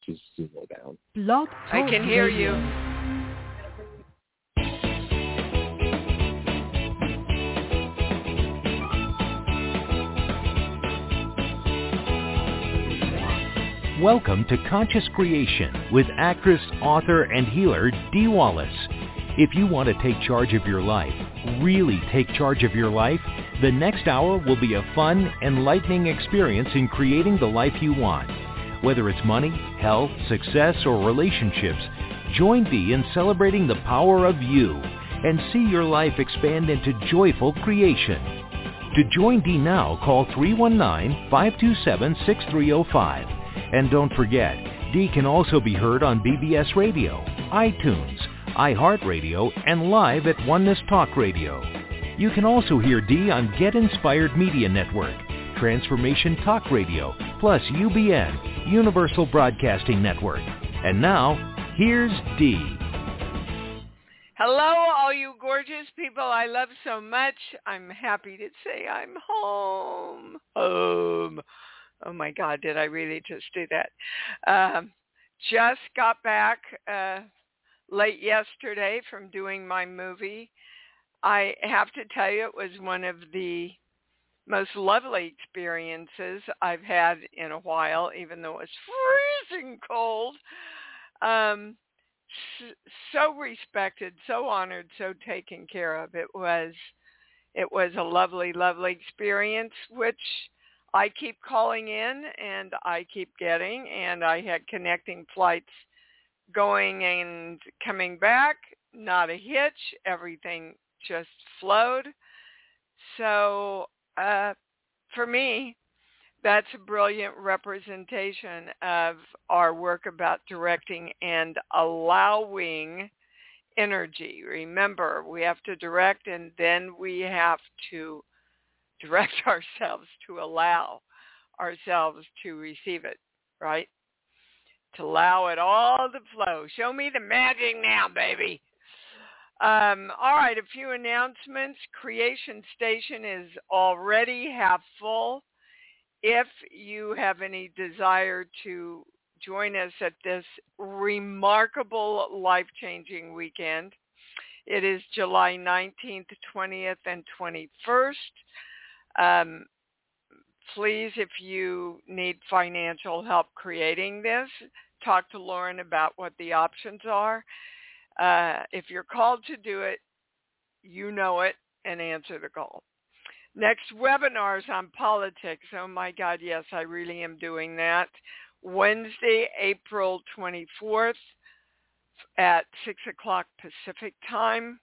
to slow down. Blog I Talk can hear Radio. you. Welcome to Conscious Creation with actress, author, and healer Dee Wallace. If you want to take charge of your life, really take charge of your life, the next hour will be a fun, enlightening experience in creating the life you want. Whether it's money, health, success, or relationships, join Dee in celebrating the power of you and see your life expand into joyful creation. To join Dee now, call 319-527-6305. And don't forget, Dee can also be heard on BBS Radio, iTunes, iHeartRadio, and live at Oneness Talk Radio. You can also hear Dee on Get Inspired Media Network, Transformation Talk Radio, plus UBN, Universal Broadcasting Network. And now, here's Dee. Hello, all you gorgeous people I love so much. I'm happy to say I'm home. Oh my God, did I really just do that? Just got back late yesterday from doing my movie. I have to tell you, it was one of the most lovely experiences I've had in a while, even though it was freezing cold. So respected, so honored, so taken care of. It was a lovely, lovely experience, which I keep calling in and I keep getting, and I had connecting flights going and coming back, not a hitch, everything just flowed. So for me, that's a brilliant representation of our work about directing and allowing energy. Remember, we have to direct and then we have to direct ourselves to allow ourselves to receive it, right? To allow it all to flow. Show me the magic now, baby. All right, a few announcements. Creation Station is already half full. If you have any desire to join us at this remarkable, life-changing weekend, it is July 19th, 20th, and 21st. Please, if you need financial help creating this, talk to Lauren about what the options are. If you're called to do it, you know it, and answer the call. Next webinars on politics. Oh my God, yes, I really am doing that. Wednesday, April 24th at 6 o'clock Pacific time.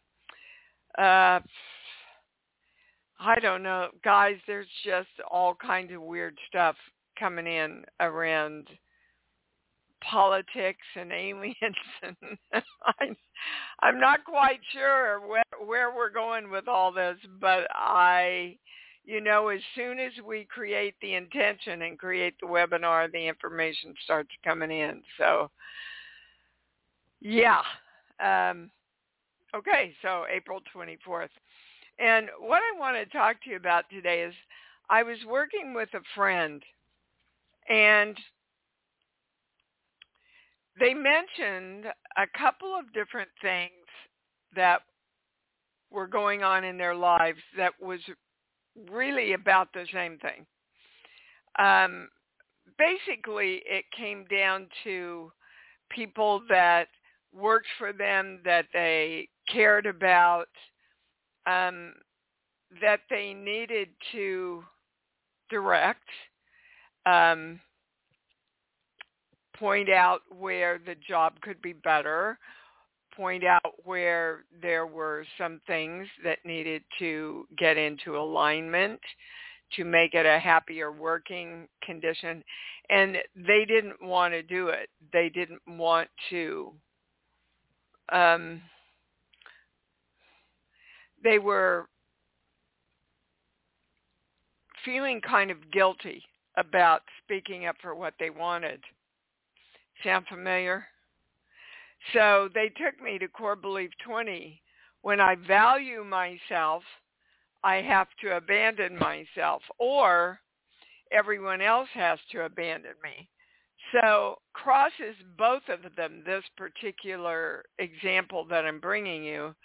I don't know, guys, there's just all kinds of weird stuff coming in around politics and aliens. And I'm not quite sure where we're going with all this, but as soon as we create the intention and create the webinar, the information starts coming in. So, yeah. Okay, so April 24th. And what I want to talk to you about today is I was working with a friend, and they mentioned a couple of different things that were going on in their lives that was really about the same thing. Basically, it came down to people that worked for them, that they cared about, that they needed to direct, point out where the job could be better, point out where there were some things that needed to get into alignment to make it a happier working condition. And they didn't want to do it. They didn't want to. They were feeling kind of guilty about speaking up for what they wanted. Sound familiar? So they took me to Core Belief 20. When I value myself, I have to abandon myself, or everyone else has to abandon me. So crosses both of them, this particular example that I'm bringing you.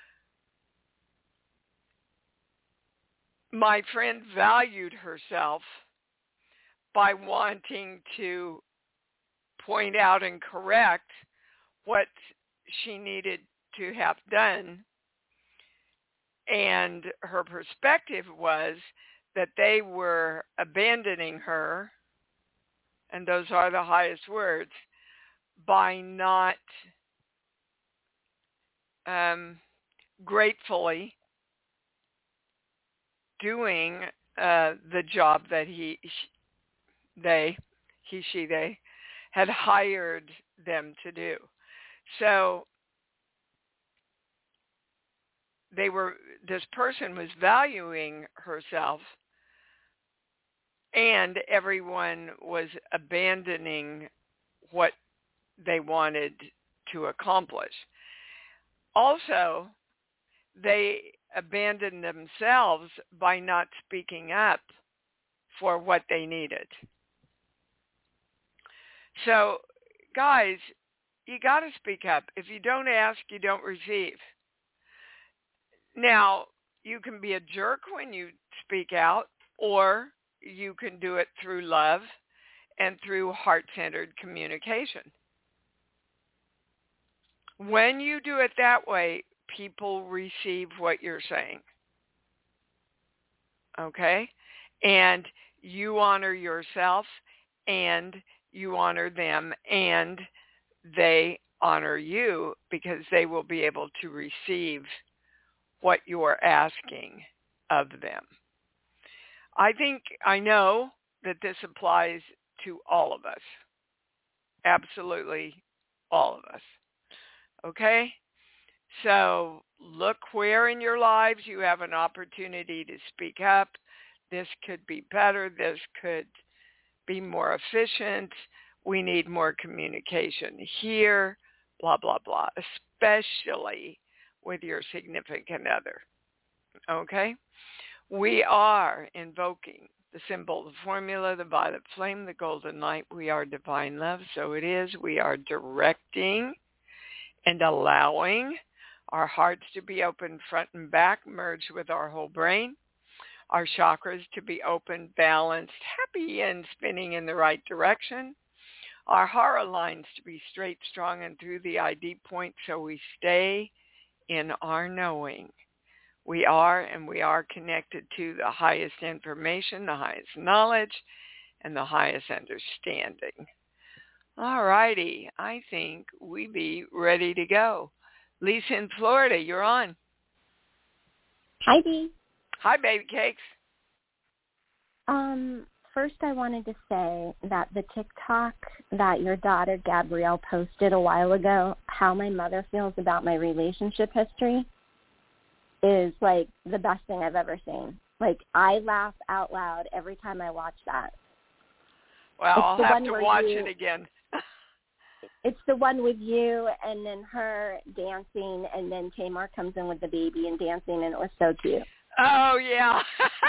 My friend valued herself by wanting to point out and correct what she needed to have done. And her perspective was that they were abandoning her, and those are the highest words, by not gratefully doing the job that they had hired them to do. So this person was valuing herself, and everyone was abandoning what they wanted to accomplish. Also, they abandoned themselves by not speaking up for what they needed. So, guys, you got to speak up. If you don't ask, you don't receive. Now, you can be a jerk when you speak out, or you can do it through love and through heart-centered communication. When you do it that way, people receive what you're saying. Okay? And you honor yourself, and you honor them, and they honor you, because they will be able to receive what you're asking of them. I know that this applies to all of us. Absolutely all of us. Okay? So look where in your lives you have an opportunity to speak up. This could be better. This could be more efficient. We need more communication here, blah, blah, blah, especially with your significant other. Okay? We are invoking the symbol, the formula, the violet flame, the golden light. We are divine love. So it is. We are directing and allowing our hearts to be open front and back, merged with our whole brain. Our chakras to be open, balanced, happy, and spinning in the right direction. Our hara lines to be straight, strong, and through the ID point, so we stay in our knowing. We are connected to the highest information, the highest knowledge, and the highest understanding. All righty. I think we be ready to go. Lisa in Florida, you're on. Hi, Dee. Hi, baby cakes. First, I wanted to say that the TikTok that your daughter Gabrielle posted a while ago, how my mother feels about my relationship history, is like the best thing I've ever seen. Like, I laugh out loud every time I watch that. Well, I'll have to watch it again. It's the one with you and then her dancing, and then Tamar comes in with the baby and dancing, and it was so cute. Oh, yeah.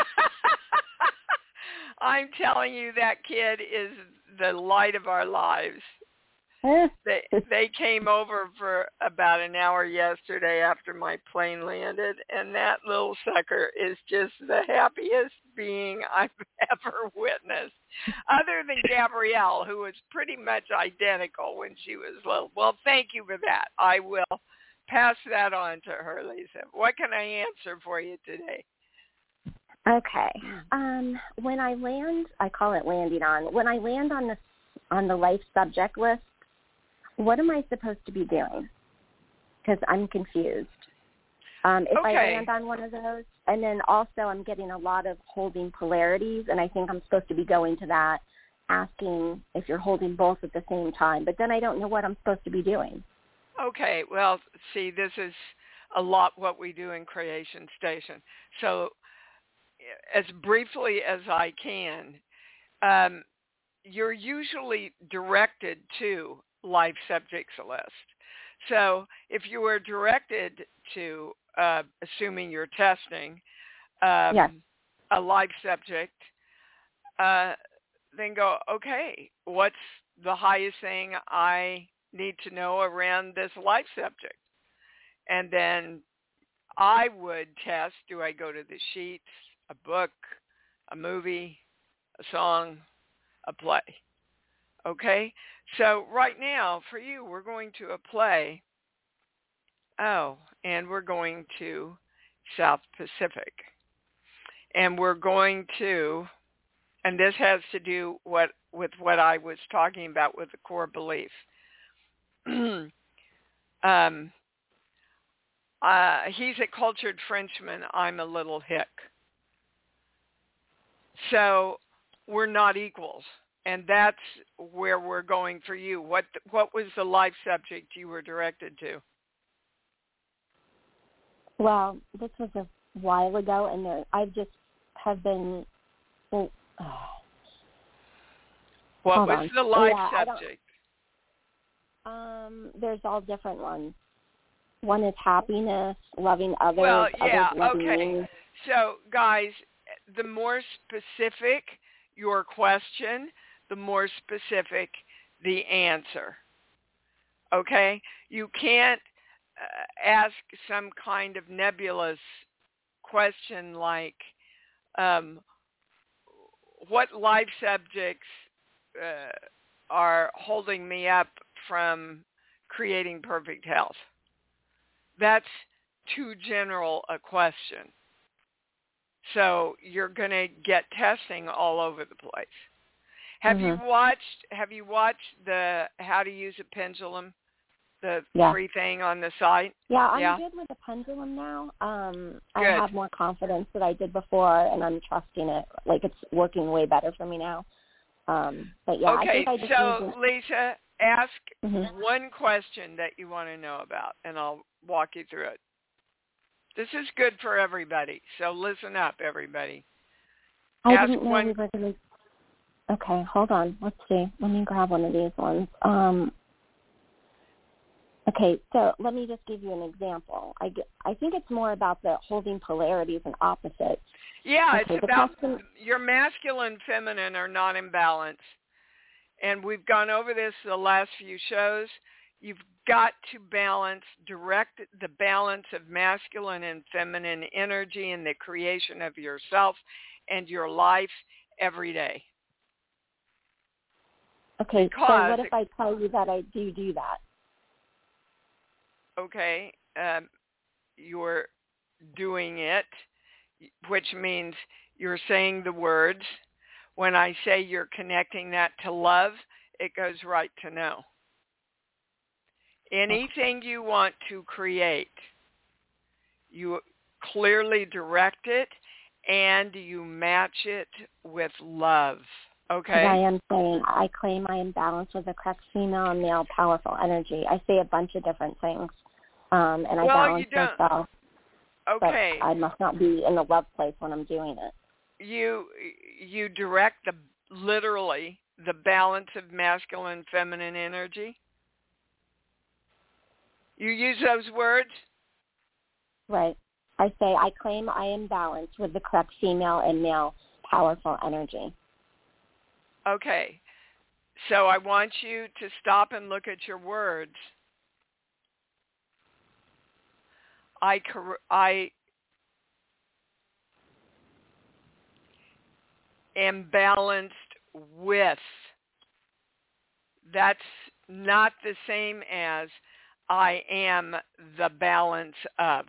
I'm telling you, that kid is the light of our lives. They came over for about an hour yesterday after my plane landed, and that little sucker is just the happiest being I've ever witnessed, other than Gabrielle, who was pretty much identical when she was little. Well, thank you for that. I will pass that on to her, Lisa. What can I answer for you today? Okay. When I land, I call it landing on. When I land on the life subject list, what am I supposed to be doing? Because I'm confused. If I land on one of those, and then also I'm getting a lot of holding polarities, and I think I'm supposed to be going to that, asking if you're holding both at the same time. But then I don't know what I'm supposed to be doing. Okay. Well, see, this is a lot what we do in Creation Station. So as briefly as I can, you're usually directed to life subjects list. So if you were directed to, assuming you're testing, Yes. a life subject, then go, okay, what's the highest thing I need to know around this life subject. And then I would test, do I go to the sheets, a book, a movie, a song, a play? Okay? So right now, for you, we're going to a play. And we're going to South Pacific. And we're going to, and this has to do with what I was talking about with the core belief. He's a cultured Frenchman. I'm a little hick. So we're not equals. And that's where we're going for you. What was the life subject you were directed to? Well, this was a while ago, and I just have been. Well, what was the life subject? There's all different ones. One is happiness, loving others. Well, yeah, others loving okay. me. So, guys, the more specific your question, the more specific the answer. Okay? You can't ask some kind of nebulous question like, what life subjects are holding me up from creating perfect health? That's too general a question. So you're going to get testing all over the place. Have you watched the How to Use a Pendulum, the free thing on the site? Yeah, I'm good with the pendulum now. I have more confidence than I did before, and I'm trusting it. Like, it's working way better for me now. But yeah, okay, I think Lisa, ask one question that you want to know about, and I'll walk you through it. This is good for everybody, so listen up, everybody. I didn't know we were going to... Okay, hold on. Let's see. Let me grab one of these ones. Okay, so let me just give you an example. I think it's more about the holding polarities and opposites. Yeah, okay, it's about your masculine and feminine are not in balance. And we've gone over this the last few shows. You've got to direct the balance of masculine and feminine energy in the creation of yourself and your life every day. Okay, so what if I tell you that I do that? Okay, you're doing it, which means you're saying the words. When I say you're connecting that to love, it goes right to know. Anything you want to create, you clearly direct it and you match it with love. Okay. I am saying I claim I am balanced with the correct female and male powerful energy. I say a bunch of different things, and I balance myself. Okay. But I must not be in the love place when I'm doing it. You direct literally the balance of masculine and feminine energy. You use those words? Right. I say I claim I am balanced with the correct female and male powerful energy. Okay, so I want you to stop and look at your words. I am balanced with. That's not the same as I am the balance of.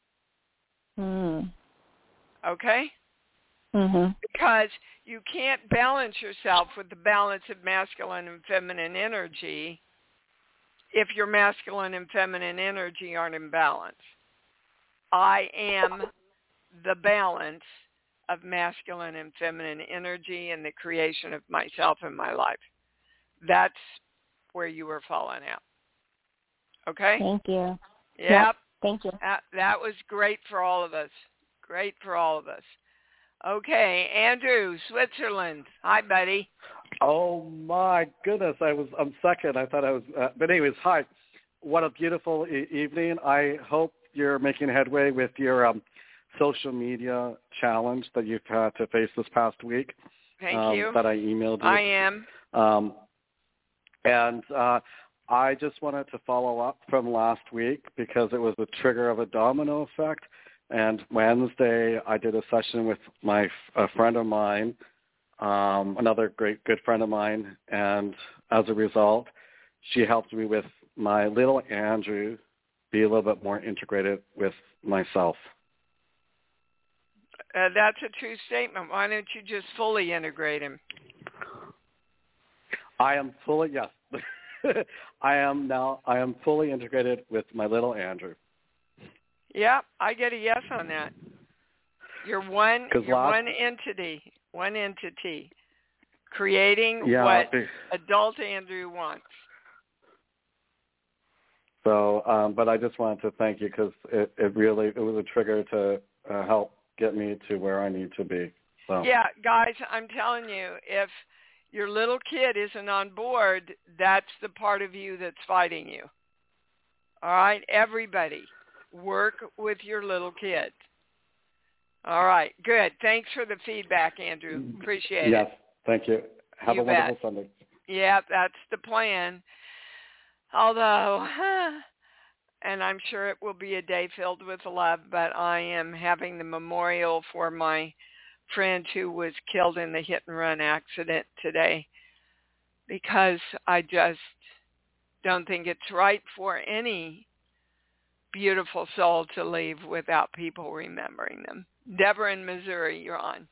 Okay? Because you can't balance yourself with the balance of masculine and feminine energy if your masculine and feminine energy aren't in balance. I am the balance of masculine and feminine energy in the creation of myself and my life. That's where you were falling out. Okay? Thank you. Yep. Thank you. That was great for all of us. Great for all of us. Okay, Andrew, Switzerland. Hi, buddy. Oh my goodness, I'm second. I thought I was. But anyways, hi. What a beautiful evening. I hope you're making headway with your social media challenge that you've had to face this past week. Thank you. That I emailed you. I am. And I just wanted to follow up from last week because it was the trigger of a domino effect. And Wednesday, I did a session with a friend of mine, another great good friend of mine. And as a result, she helped me with my little Andrew be a little bit more integrated with myself. That's a true statement. Why don't you just fully integrate him? I am fully, yes. I am fully integrated with my little Andrew. Yeah, I get a yes on that. You're one entity, creating what adult Andrew wants. So, but I just wanted to thank you because it was a trigger to help get me to where I need to be. So. Yeah, guys, I'm telling you, if your little kid isn't on board, that's the part of you that's fighting you. All right, everybody, work with your little kid. All right, good. Thanks for the feedback, Andrew. Appreciate it. Yes, thank you. Have a wonderful Sunday. Yeah, that's the plan. Although, and I'm sure it will be a day filled with love, but I am having the memorial for my friend who was killed in the hit-and-run accident today because I just don't think it's right for any beautiful soul to leave without people remembering them. Deborah in Missouri, you're on.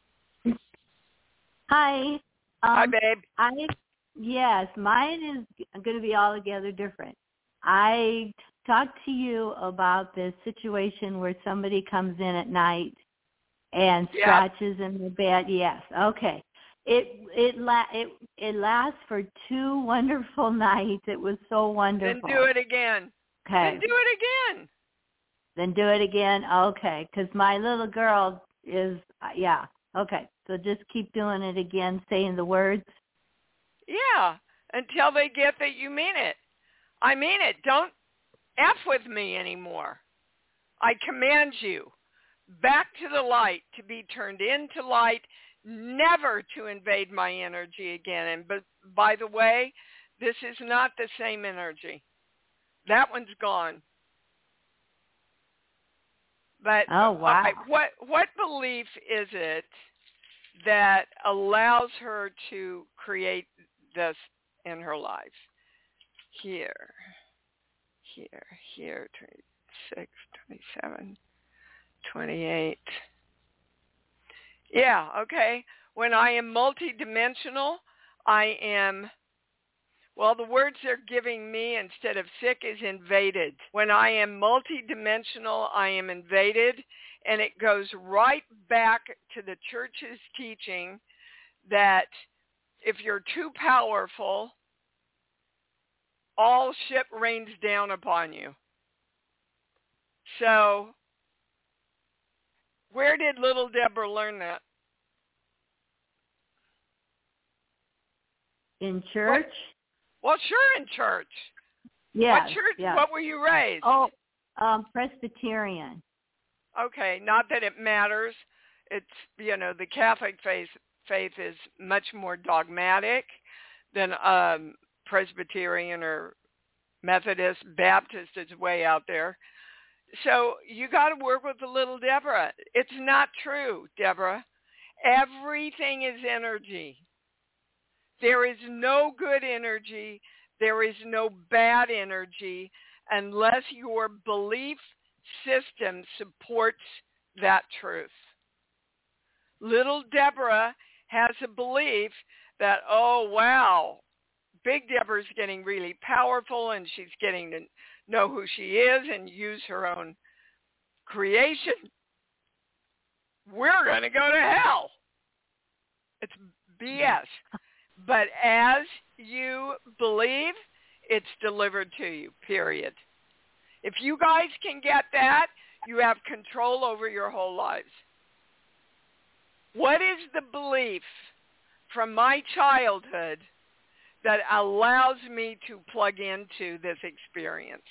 Hi. Hi, babe. Yes, mine is going to be altogether different. I talked to you about this situation where somebody comes in at night and scratches in the bed. Yes, okay. It lasts for 2 wonderful nights. It was so wonderful. Then do it again. Okay. Then do it again. Then do it again. Okay, because my little girl is okay. So just keep doing it again, saying the words. Yeah, until they get that you mean it. I mean it. Don't F with me anymore. I command you back to the light, to be turned into light, never to invade my energy again. And but by the way, this is not the same energy. That one's gone. But oh wow. What belief is it that allows her to create this in her life? Here, 26, 27, 28. Yeah, okay. When I am multidimensional, I am, well, the words they're giving me instead of sick is invaded. When I am multidimensional, I am invaded, and it goes right back to the church's teaching that if you're too powerful, all shit rains down upon you. So, where did little Deborah learn that? In church? Well, sure, in church. Yeah. What church? Yes. What were you raised? Oh, Presbyterian. Okay, not that it matters. It's, the Catholic faith is much more dogmatic than Presbyterian or Methodist. Baptist is way out there. So you got to work with the little Deborah. It's not true, Deborah. Everything is energy. There is no good energy. There is no bad energy unless your belief system supports that truth. Little Deborah has a belief that, oh, wow, Big Deborah's getting really powerful and she's getting to know who she is and use her own creation. We're going to go to hell. It's BS. But as you believe, it's delivered to you, period. If you guys can get that, you have control over your whole lives. What is the belief from my childhood that allows me to plug into this experience?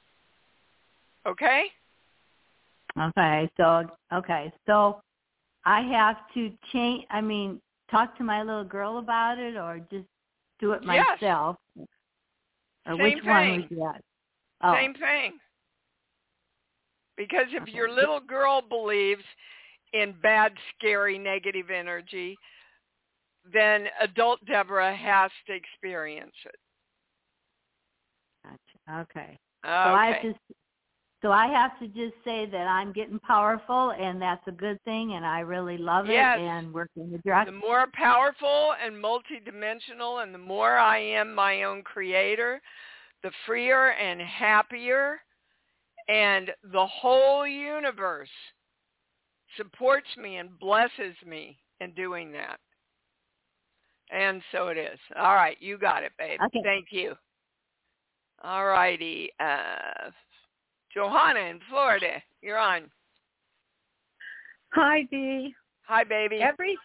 Okay? Okay, so I have to change, talk to my little girl about it or just do it myself? Or Same which one thing. was that? Oh. Same thing. Because if your little girl believes in bad, scary, negative energy, then adult Deborah has to experience it. Gotcha. Okay. Okay. So I have to just say that I'm getting powerful, and that's a good thing, and I really love it, and working the direction. The more powerful and multidimensional and the more I am my own creator, the freer and happier, and the whole universe supports me and blesses me in doing that. And so it is. All right, you got it, babe. Okay. Thank you. All righty. Johanna in Florida, you're on. Hi, Dee. Hi, baby. Every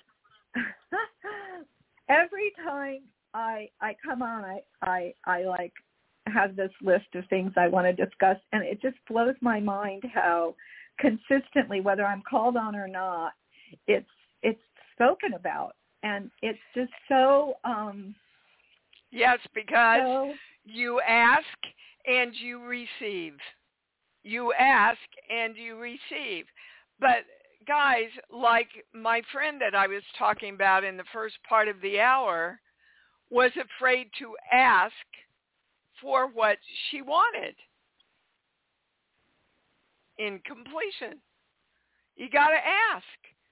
time I come on, I like have this list of things I want to discuss, and it just blows my mind how consistently, whether I'm called on or not, it's spoken about, and it's just so. Yes, because you ask and you receive. You ask and you receive. But guys, like my friend that I was talking about in the first part of the hour was afraid to ask for what she wanted in completion. You got to ask.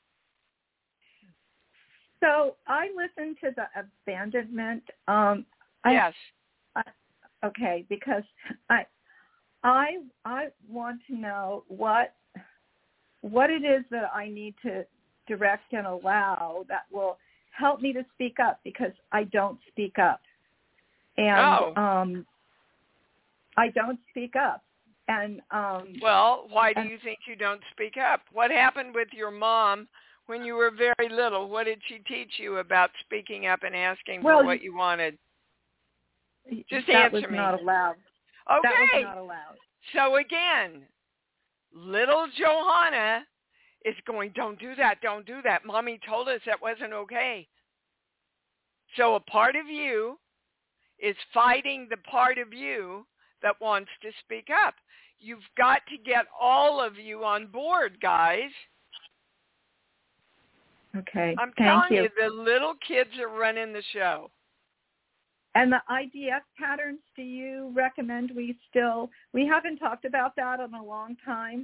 So I listened to the abandonment. Yes. Okay, because I want to know what it is that I need to direct and allow that will help me to speak up, because I don't speak up. And I don't speak up. And well, why do you think you don't speak up? What happened with your mom when you were very little? What did she teach you about speaking up and asking for what you wanted? Just answer me. That was not allowed. Okay. That was not allowed. So again, little Johanna is going, don't do that, don't do that. Mommy told us that wasn't okay. So a part of you is fighting the part of you that wants to speak up. You've got to get all of you on board, guys. Okay. I'm Thank telling you, the little kids are running the show. And the IDF patterns, do you recommend we haven't talked about that in a long time?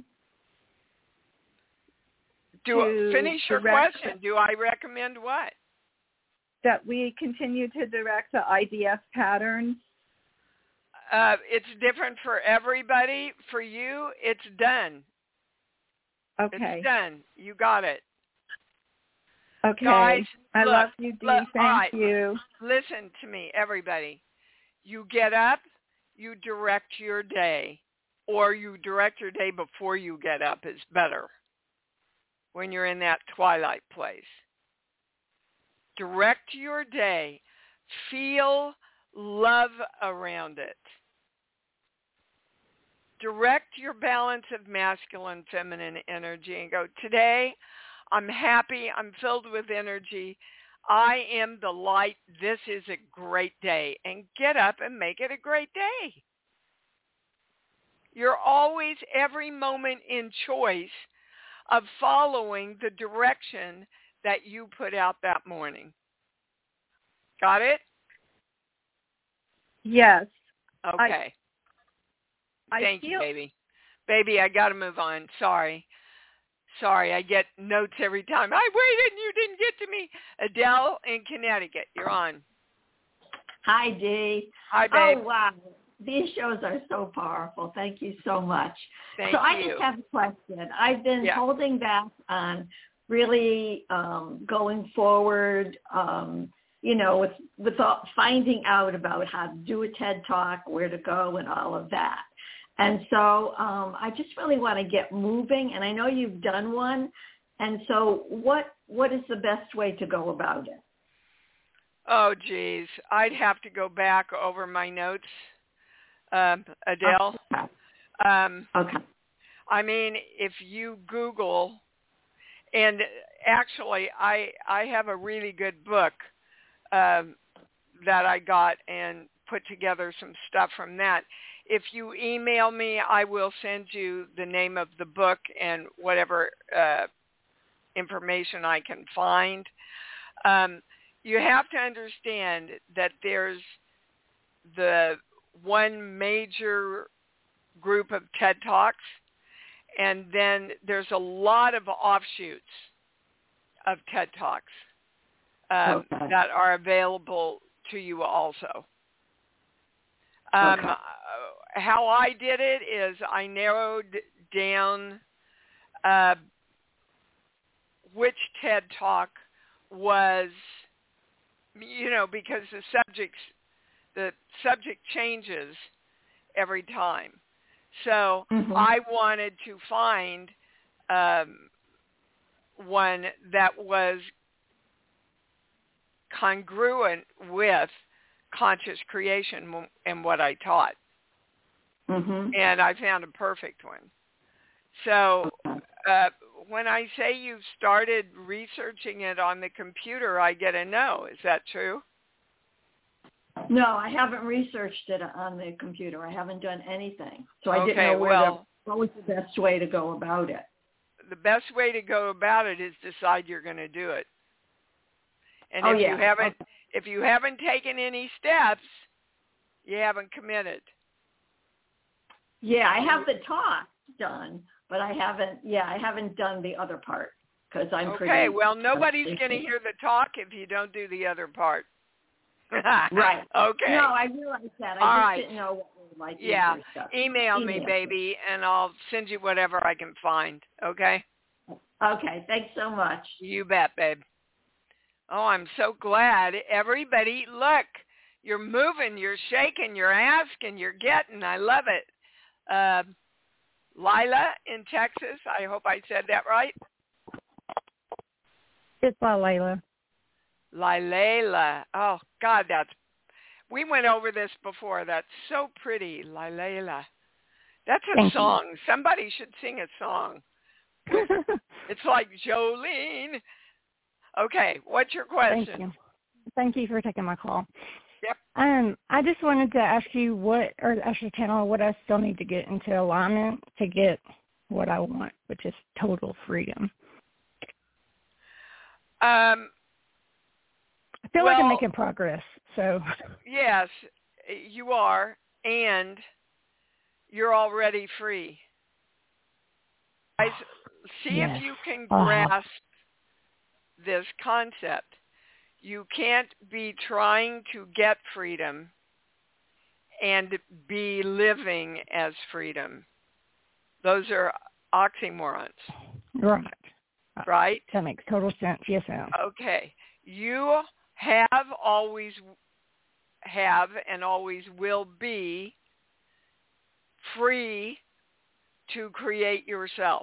Finish your question. Do I recommend what? That we continue to direct the IDF patterns? It's different for everybody. For you, it's done. Okay. It's done. You got it. Okay. Guys, I love you, Dee. Thank you. Listen to me, everybody. You get up, you direct your day, or you direct your day before you get up is better when you're in that twilight place. Direct your day. Feel love around it. Direct your balance of masculine, feminine energy and go, today I'm happy. I'm filled with energy. I am the light. This is a great day. And get up and make it a great day. You're always, every moment, in choice of following the direction that you put out that morning. Got it? Yes. Okay. Thank you, baby. Baby, I got to move on. Sorry, I get notes every time. I waited and you didn't get to me. Adele in Connecticut, you're on. Hi, Dee. Hi, babe. Oh, wow. These shows are so powerful. Thank you so much. Thank you. I just have a question. I've been holding back on really going forward, with finding out about how to do a TED Talk, where to go, and all of that. And so I just really want to get moving, and I know you've done one. And so what is the best way to go about it? Oh, geez. I'd have to go back over my notes, Adele. Okay. I mean, if you Google, and actually I have a really good book that I got, and put together some stuff from that. If you email me, I will send you the name of the book and whatever information I can find. You have to understand that there's the one major group of TED Talks, and then there's a lot of offshoots of TED Talks that are available to you also. How I did it is I narrowed down which TED Talk was, because the subject changes every time. So I wanted to find one that was congruent with conscious creation and what I taught. And I found a perfect one. So when I say you've started researching it on the computer, I get a no. Is that true? No, I haven't researched it on the computer. I haven't done anything. So I didn't know what was the best way to go about it. The best way to go about it is decide you're going to do it. And if you haven't taken any steps, you haven't committed. Yeah, I have the talk done, but I haven't done the other part because I'm pretty. Okay, well, nobody's going to hear the talk if you don't do the other part. Right. Okay. No, I realized that. I just didn't know what was like. Yeah. Email me, baby, and I'll send you whatever I can find. Okay? Okay. Thanks so much. You bet, babe. Oh, I'm so glad. Everybody, look, you're moving, you're shaking, you're asking, you're getting. I love it. Lila in Texas. I hope I said that right. It's Lila. Lila. Oh, God, we went over this before. That's so pretty, Lila. That's a song. Somebody should sing a song. It's like Jolene. Okay, what's your question? Thank you for taking my call. Yep. I just wanted to ask you what I still need to get into alignment to get what I want, which is total freedom. I feel like I'm making progress. So yes, you are, and you're already free. See if you can grasp this concept. You can't be trying to get freedom and be living as freedom. Those are oxymorons. Right. Right? That makes total sense. Yes, ma'am. Okay. You always have and always will be free to create yourself.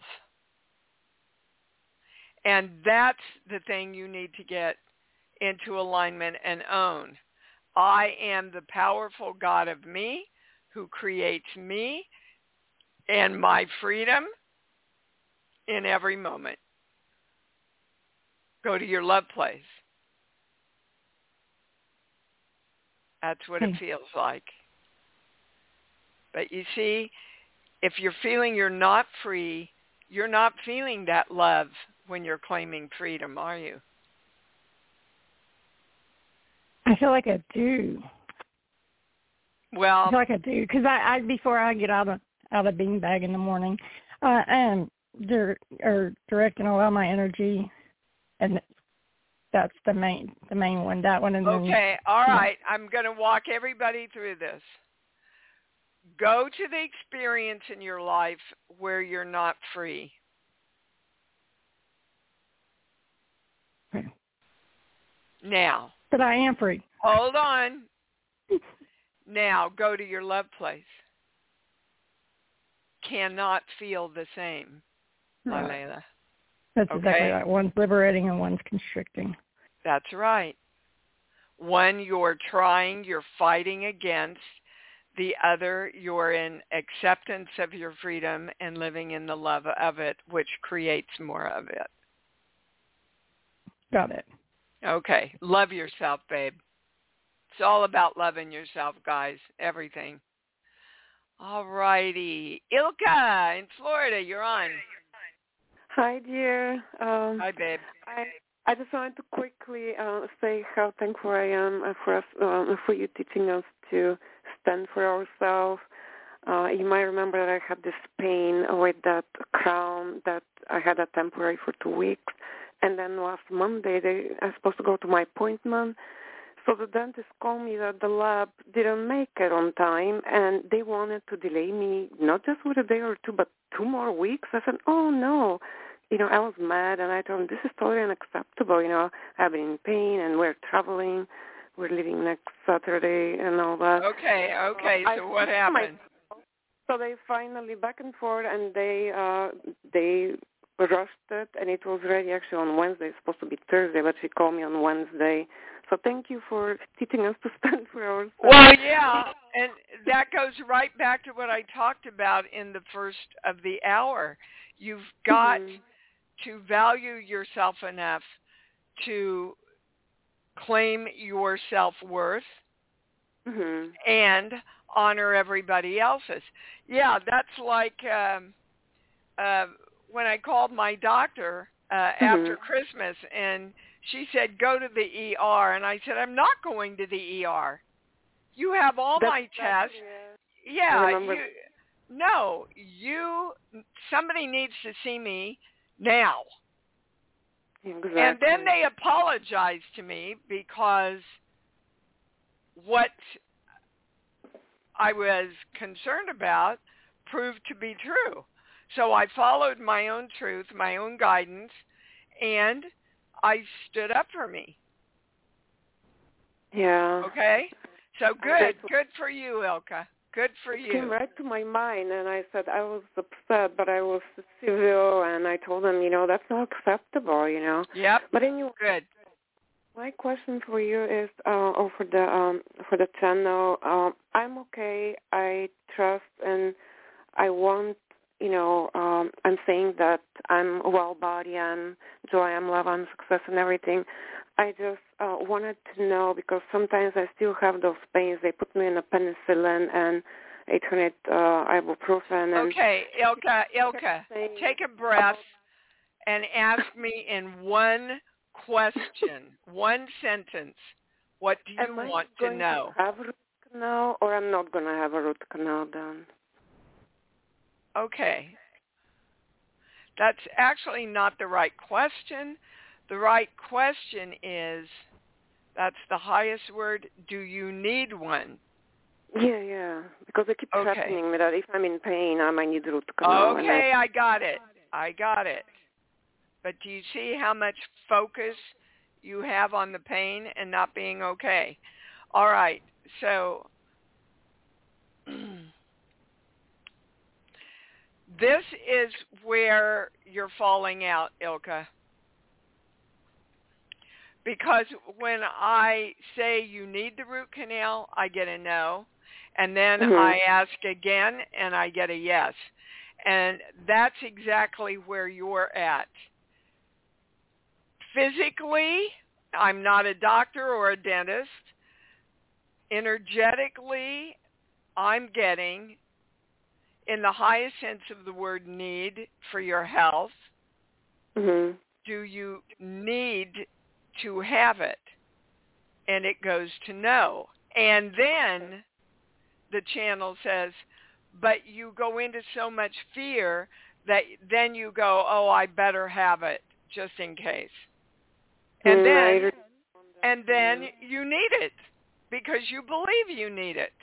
And that's the thing you need to get into alignment and own. I am the powerful God of me who creates me and my freedom in every moment. Go to your love place. That's what it feels like. But you see, if you're feeling you're not free, you're not feeling that love when you're claiming freedom, are you? I feel like I do. Well, I feel like I do because I before I get out of beanbag in the morning, directing a lot of my energy, and that's the main one. That one, and okay, all right. I'm going to walk everybody through this. Go to the experience in your life where you're not free. Okay. Now. But I am free. Hold on. Now go to your love place. Cannot feel the same, right. Layla. That's exactly right. One's liberating and one's constricting. That's right. One you're fighting against. The other, you're in acceptance of your freedom and living in the love of it, which creates more of it. Got it. Okay. Love yourself, babe. It's all about loving yourself, guys. Everything. All righty. Ilka in Florida, you're on. Hi, dear. Hi, babe. I just wanted to quickly say how thankful I am for you teaching us to stand for ourselves. You might remember that I had this pain with that crown that I had a temporary for 2 weeks. And then last Monday, I was supposed to go to my appointment. So the dentist called me that the lab didn't make it on time, and they wanted to delay me not just with a day or two, but 2 more weeks. I said, oh, no. I was mad, and I told him, this is totally unacceptable. I've been in pain, and we're traveling. We're leaving next Saturday and all that. Okay. So what happened? So they finally back and forth, and they rushed it, and it was ready actually on Wednesday. It's supposed to be Thursday, but she called me on Wednesday. So thank you for teaching us to stand for ourselves. Well, yeah, and that goes right back to what I talked about in the first of the hour. You've got to value yourself enough to claim your self-worth and honor everybody else's. Yeah, that's like when I called my doctor after Christmas, and she said, go to the ER. And I said, I'm not going to the ER. You have all my tests. Somebody needs to see me now. Exactly. And then they apologized to me because what I was concerned about proved to be true. So I followed my own truth, my own guidance, and I stood up for me. Yeah. Okay? So good for you, Ilka. Good for you. It came right to my mind, and I said I was upset, but I was civil, and I told them, that's not acceptable, Yep. But anyway, good. My question for you is, or for the channel, I'm okay. I trust, and I want, I'm saying that I'm well-bodied, I'm joy, I'm love, I'm success, and everything. I just wanted to know, because sometimes I still have those pains. They put me in a penicillin and alternate ibuprofen. And okay, Ilka, take a breath and ask me in one question, one sentence. What do you want to know? Am I going to have a root canal, or I'm not going to have a root canal done? Okay. That's actually not the right question. The right question is, that's the highest word, do you need one? Yeah, because they keep threatening me that if I'm in pain, I might need root canal. Okay, I got it. But do you see how much focus you have on the pain and not being okay? All right, so this is where you're falling out, Ilka. Because when I say you need the root canal, I get a no. And then I ask again, and I get a yes. And that's exactly where you're at. Physically, I'm not a doctor or a dentist. Energetically, I'm getting, in the highest sense of the word, need for your health. Do you need to have it? And it goes to no. And then the channel says, but you go into so much fear that then you go, oh, I better have it just in case. And then you need it because you believe you need it.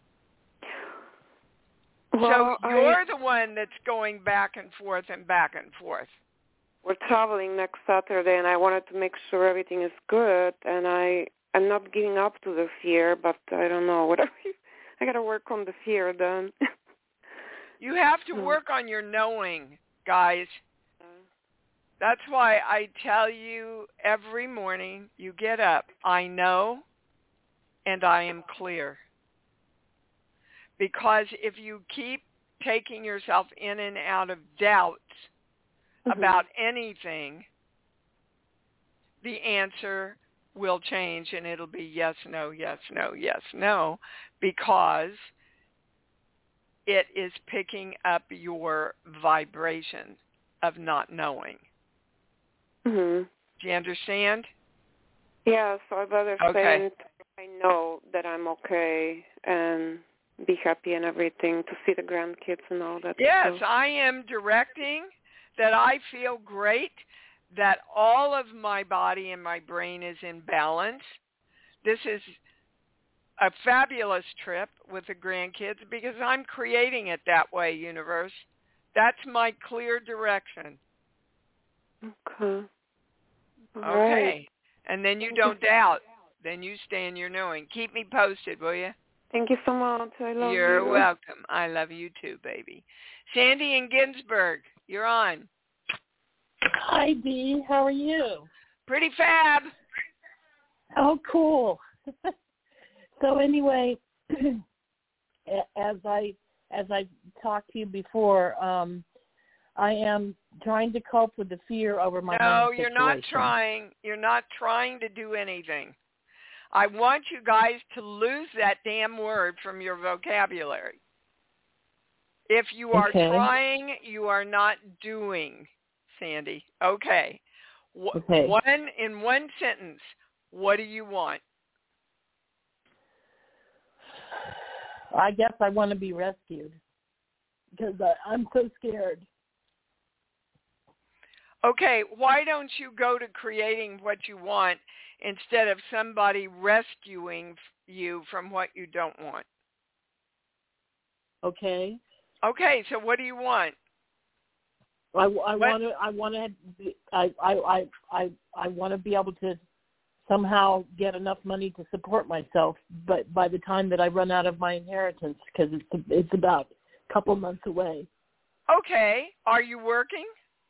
Well, so you're the one that's going back and forth and back and forth. We're traveling next Saturday, and I wanted to make sure everything is good, and I'm not giving up to the fear, but I don't know. Whatever. I got to work on the fear then. You have to work on your knowing, guys. That's why I tell you every morning you get up, I know and I am clear. Because if you keep taking yourself in and out of doubts about anything, the answer will change, and it'll be yes, no, yes, no, yes, no, because it is picking up your vibration of not knowing. Mhm. Do you understand? Yeah, so I'd rather say I know that I'm okay and be happy and everything, to see the grandkids and all that. Yes, stuff. I am directing that I feel great, that all of my body and my brain is in balance. This is a fabulous trip with the grandkids because I'm creating it that way, universe. That's my clear direction. Okay. All Okay. right. And then you don't doubt. Then you stay in your knowing. Keep me posted, will you? Thank you so much. I love you. You're welcome. I love you too, baby. Sandy in Ginsburg, you're on. Hi, Dee. How are you? Pretty fab. Oh, cool. So anyway, as I talked to you before, I am trying to cope with the fear over my No, situation. you're not trying. You're not trying to do anything. I want you guys to lose that damn word from your vocabulary. If you are trying, you are not doing, Sandy. Okay. In one sentence, what do you want? I guess I want to be rescued because I'm so scared. Okay, why don't you go to creating what you want instead of somebody rescuing you from what you don't want? Okay. Okay, so what do you want? I want to be able to somehow get enough money to support myself, but by the time that I run out of my inheritance, because it's about a couple months away. Okay, are you working?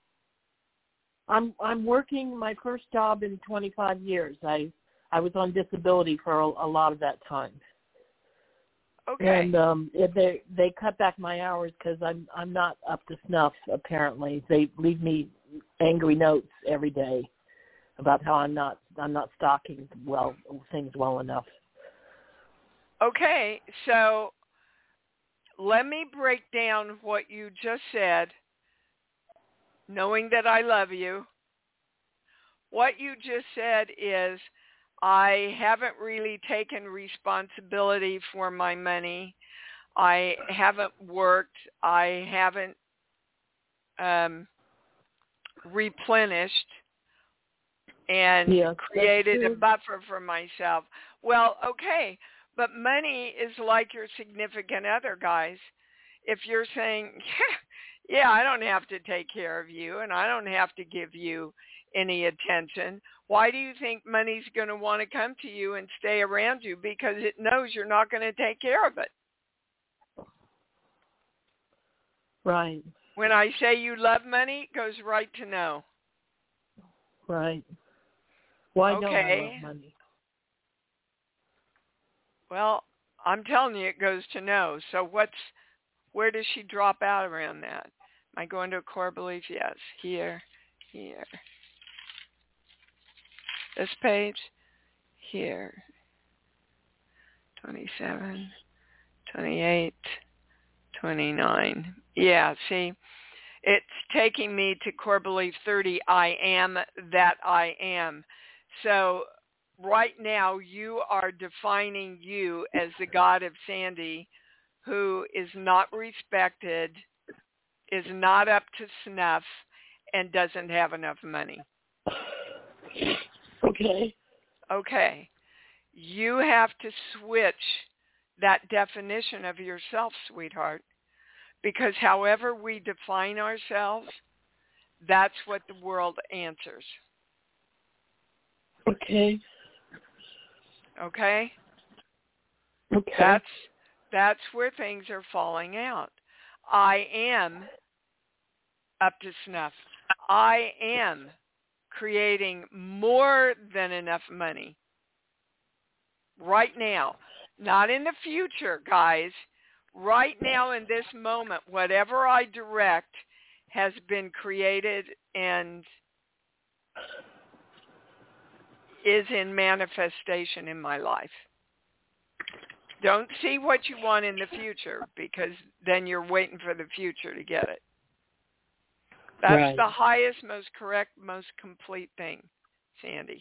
I'm working my first job in 25 years. I was on disability for a lot of that time. Okay. And they cut back my hours because I'm not up to snuff. Apparently, they leave me angry notes every day about how I'm not stocking things well enough. Okay, so let me break down what you just said. Knowing that I love you, what you just said is, I haven't really taken responsibility for my money. I haven't worked. I haven't replenished and created a buffer for myself. Well, okay, but money is like your significant other, guys. If you're saying, yeah, I don't have to take care of you and I don't have to give you any attention, why do you think money's going to want to come to you and stay around you? Because it knows you're not going to take care of it. Right. When I say you love money, it goes right to no. Right. Why don't I love money? Well, I'm telling you it goes to no. So where does she drop out around that? Am I going to a core belief? Yes. Here. This page. Here. 27, 28, 29. Yeah, see, it's taking me to core belief 30. I am that I am. So right now you are defining you as the God of Sandy, who is not respected, is not up to snuff, and doesn't have enough money. Okay. You have to switch that definition of yourself, sweetheart, because however we define ourselves, that's what the world answers. Okay? Okay. That's where things are falling out. I am up to snuff. I am creating more than enough money right now. Not in the future, guys. Right now in this moment, whatever I direct has been created and is in manifestation in my life. Don't see what you want in the future, because then you're waiting for the future to get it. That's the highest, most correct, most complete thing, Sandy.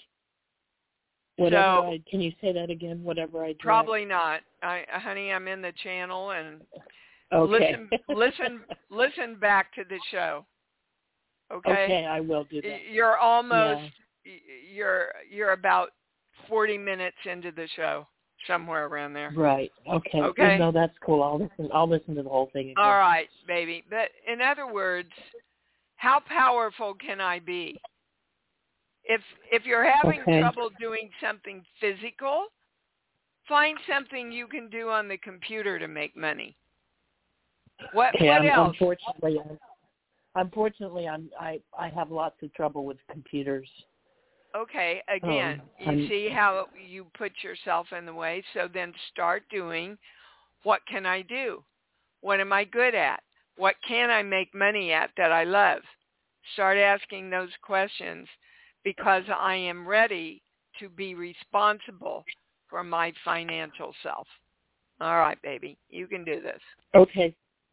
Can you say that again? Whatever I do. Probably not. Honey, I'm in the channel, and okay. listen back to the show. Okay. Okay, I will do that. You're almost you're about 40 minutes into the show, somewhere around there. Right. Okay. Okay. No, that's cool. I'll listen to the whole thing again. All right, baby. But in other words, how powerful can I be? If you're having trouble doing something physical, find something you can do on the computer to make money. What else? Unfortunately, I have lots of trouble with computers. Okay, again, you see how you put yourself in the way. So then start doing, what can I do? What am I good at? What can I make money at that I love? Start asking those questions, because I am ready to be responsible for my financial self. All right, baby, you can do this. Okay.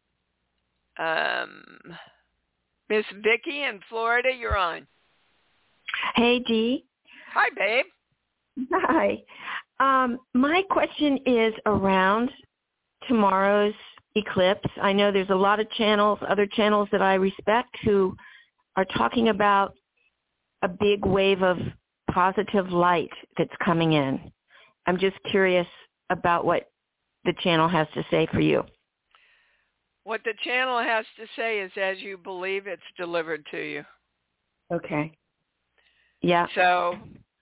Miss Vicky in Florida, you're on. Hey, Dee. Hi, babe. Hi. My question is around tomorrow's eclipse. I know there's a lot of other channels that I respect, who are talking about a big wave of positive light that's coming in. I'm just curious about what the channel has to say for you. What the channel has to say is, as you believe, it's delivered to you. Okay. Yeah. So,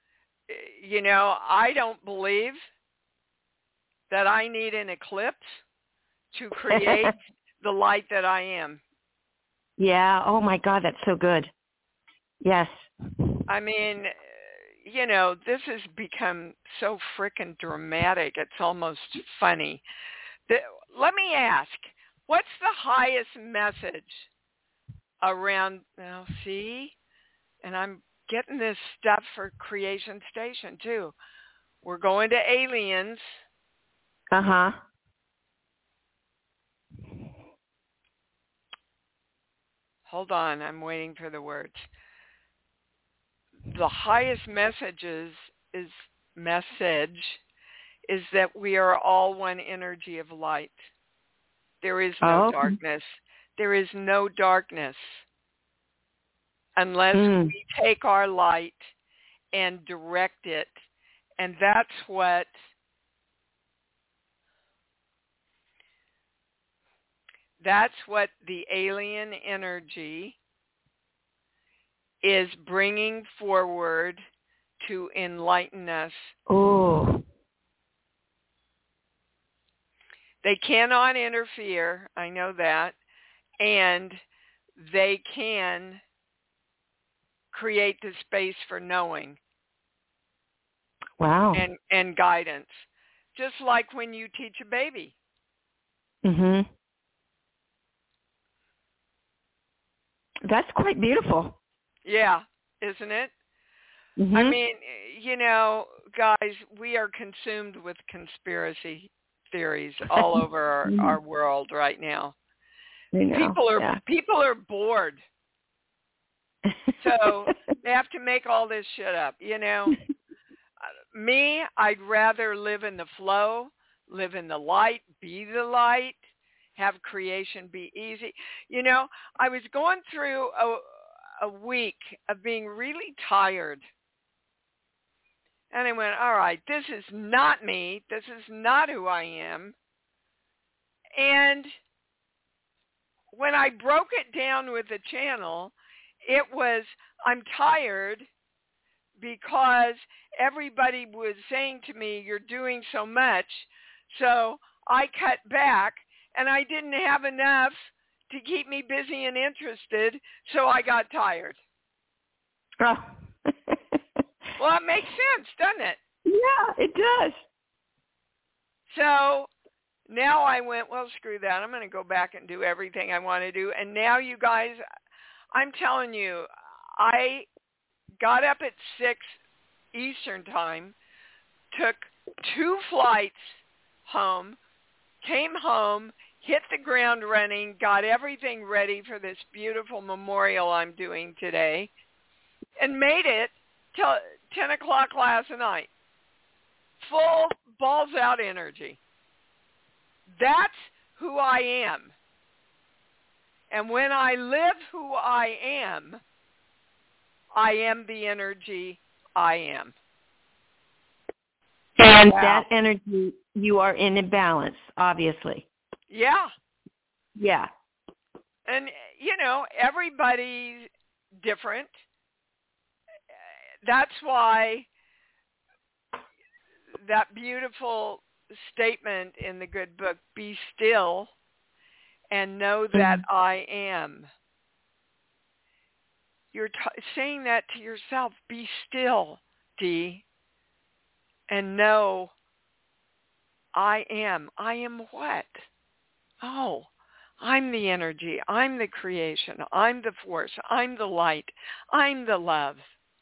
I don't believe that I need an eclipse to create the light that I am. Yeah. Oh, my God, that's so good. Yes. I mean, this has become so frickin' dramatic. It's almost funny. Let me ask, what's the highest message around, now see, and I'm getting this stuff for Creation Station too. We're going to aliens. Uh-huh. Hold on, I'm waiting for the words. The highest message is that we are all one energy of light. There is no darkness. There is no darkness unless we take our light and direct it. And that's what the alien energy is bringing forward to enlighten us. Oh. They cannot interfere, I know that, and they can create the space for knowing. Wow. And guidance. Just like when you teach a baby. Mhm. That's quite beautiful. Yeah, isn't it? Mm-hmm. I mean, guys, we are consumed with conspiracy theories all over our world right now. People are bored. So they have to make all this shit up, Me, I'd rather live in the flow, live in the light, be the light, have creation be easy. I was going through a week of being really tired. And I went, all right, this is not me. This is not who I am. And when I broke it down with the channel, it was, I'm tired because everybody was saying to me, you're doing so much. So I cut back, and I didn't have enough to keep me busy and interested, so I got tired. Oh. Well, it makes sense, doesn't it? Yeah, it does. So now I went, well, screw that. I'm going to go back and do everything I want to do. And now, you guys, I'm telling you, I got up at 6 Eastern time, took 2 flights home, came home, hit the ground running, got everything ready for this beautiful memorial I'm doing today, and made it till 10 o'clock last night. Full balls out energy. That's who I am. And when I live who I am the energy I am. And that energy, you are in a balance, obviously. Yeah. Yeah. And, everybody's different. That's why that beautiful statement in the good book, be still and know that I am. You're saying that to yourself. Be still, Dee, and know I am. I am what? Oh, I'm the energy. I'm the creation. I'm the force. I'm the light. I'm the love.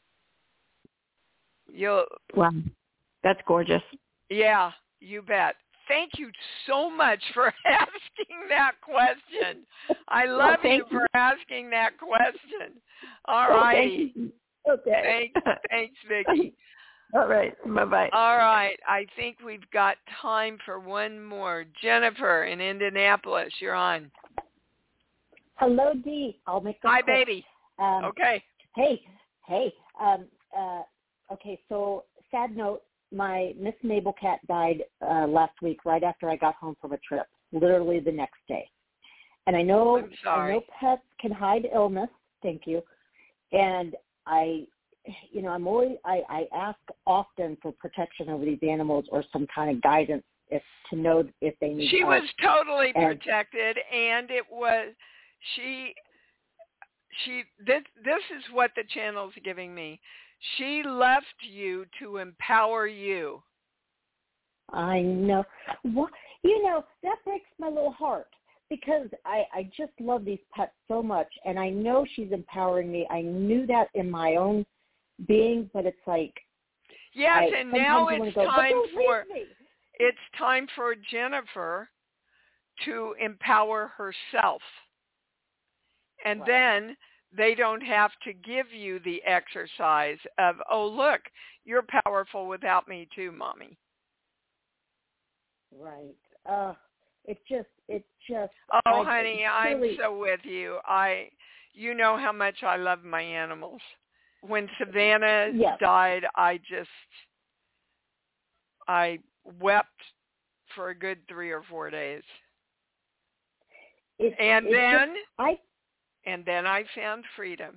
Wow. That's gorgeous. Yeah, you bet. Thank you so much for asking that question. I love you for asking that question. All righty. Okay. Thanks, Vicki. All right. Bye-bye. All right. I think we've got time for one more. Jennifer in Indianapolis, you're on. Hello, Dee. I'll make this Hi, quick. baby. Okay. Hey. Okay, so sad note, my Miss Mabel cat died last week right after I got home from a trip, literally the next day. And I know pets can hide illness. Thank you. And I ask often for protection over these animals or some kind of guidance to know if they need help. She was totally protected, and it was this is what the channel's giving me. She left you to empower you. I know. Well, that breaks my little heart because I just love these pets so much, and I know she's empowering me. I knew that in my own being, but it's like and now it's time for Jennifer to empower herself, and then they don't have to give you the exercise of, oh, look, you're powerful without me too, Mommy. Right. It just. Oh, honey, I'm so with you. You know how much I love my animals. When Savannah died, I wept for a good 3 or 4 days. And then I found Freedom,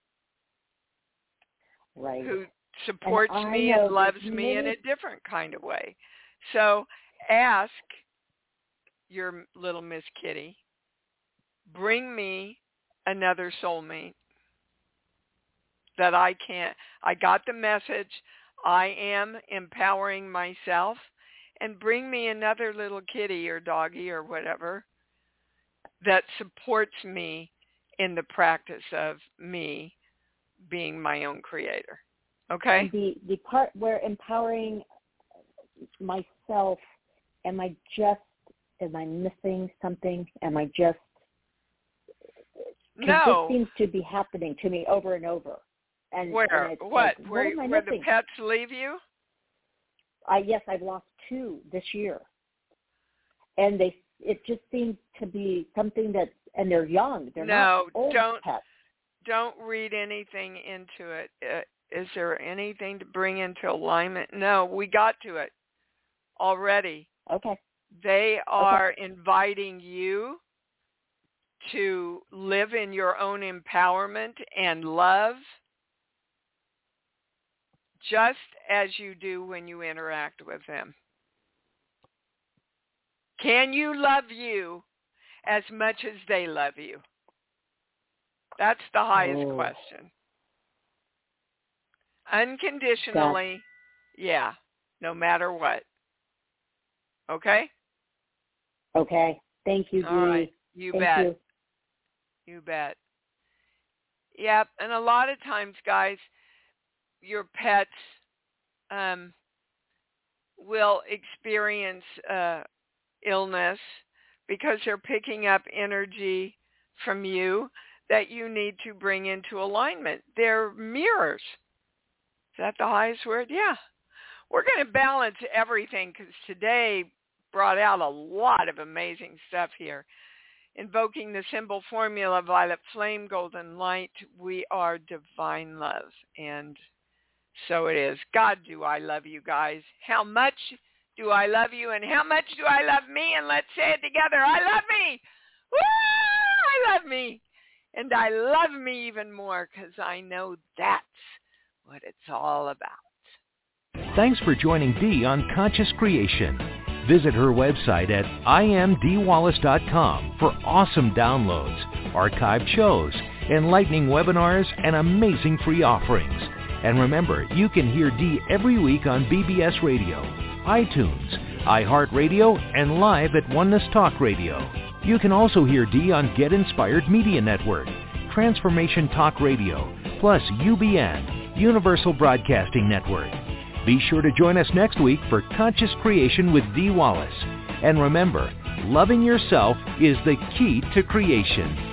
who supports me and loves me in a different kind of way. So ask your little Miss Kitty, bring me another soulmate that I got the message, I am empowering myself, and bring me another little kitty or doggy or whatever that supports me in the practice of me being my own creator. Okay? The part where empowering myself, am I missing something? It just seems to be happening to me over and over. And where the pets leave you? Yes, I've lost 2 this year. And it just seems to be something and they're young. They're not old pets. Don't read anything into it. Is there anything to bring into alignment? No, we got to it already. Okay. They are inviting you to live in your own empowerment and love, just as you do when you interact with them. Can you love you as much as they love you? That's the highest question. Unconditionally, no matter what. Okay? Okay. Thank you, Dee. All right. You bet. You bet. Yep. And a lot of times, guys, your pets will experience illness because they're picking up energy from you that you need to bring into alignment. They're mirrors. Is that the highest word? Yeah. We're going to balance everything because today brought out a lot of amazing stuff here. Invoking the symbol formula, violet flame, golden light, we are divine love. And so it is. God, do I love you guys. How much do I love you and how much do I love me? And let's say it together. I love me. Woo! I love me. And I love me even more because I know that's what it's all about. Thanks for joining Dee on Conscious Creation. Visit her website at imdeewallace.com for awesome downloads, archived shows, enlightening webinars, and amazing free offerings. And remember, you can hear Dee every week on BBS Radio, iTunes, iHeartRadio, and live at Oneness Talk Radio. You can also hear Dee on Get Inspired Media Network, Transformation Talk Radio, plus UBN, Universal Broadcasting Network. Be sure to join us next week for Conscious Creation with Dee Wallace. And remember, loving yourself is the key to creation.